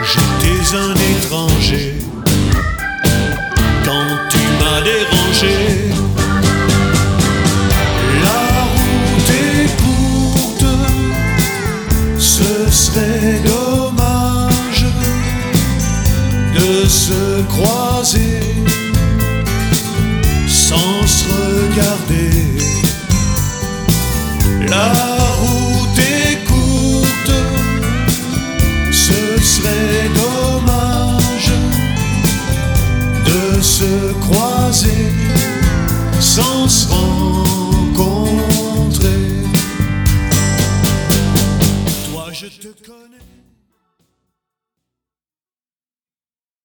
J'étais un étranger quand tu m'as dérangé. La route est courte, ce serait dommage de se croiser sans se regarder. La route est courte, ce serait dommage de se croiser sans se rendre